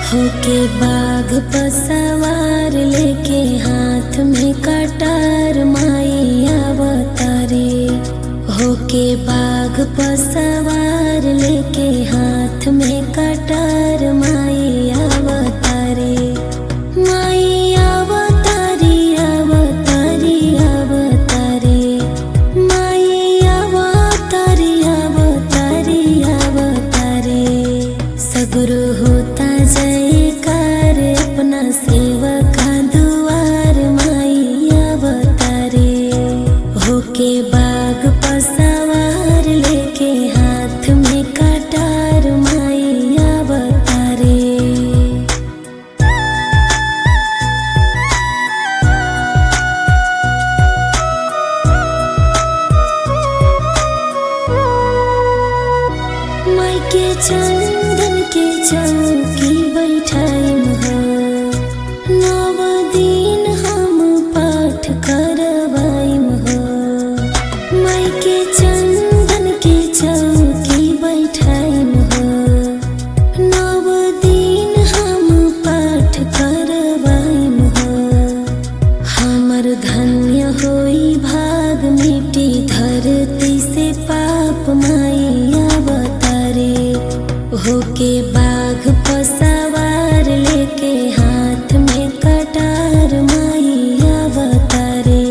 होके बाघ पर सवार लेके हाथ में कटार माई अवतारे। होके बाघ पर सवार लेके हाथ में कटार माई अवतारे। माई अवतारी अवतारी अवतारे। माई अवतारी अवतारी अवतारे। सगुरु होता जयकार अपना सेवका दुआर माई अवतारे। होके बाघ पर सवार लेके हाथ में कटार माई अवतारे। माई के चंदन के चौकी बैठाइम हो। 9 दिन हम पाठ करवाइम हो। माई के चंदन के चौकी बैठाइम हो। 9 दिन हम पाठ करवाइम हो। हमर धन्य होई भाग मिटी धरती से पाप माई अवतारे। होके बाघ पर सवार लेके हाथ में कटार माई अवतारे।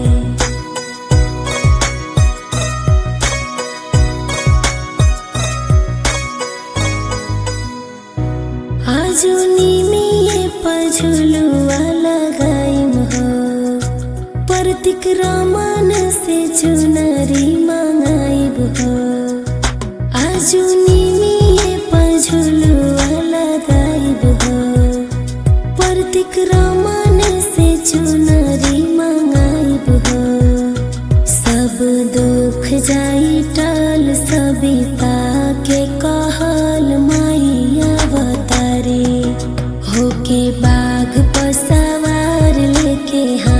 आजुनी में पझुलुआ लगाइम हो। प्रतीक रामन से चुनरी मांगाइब हो। आजुनी में पझुलुआ लगाइब हो। प्रतीक रामन से चुनरी मांगाइब हो। सब दुख जाई टल सबिता के कहल माई अवतारे। होके बाघ पर सवार लेके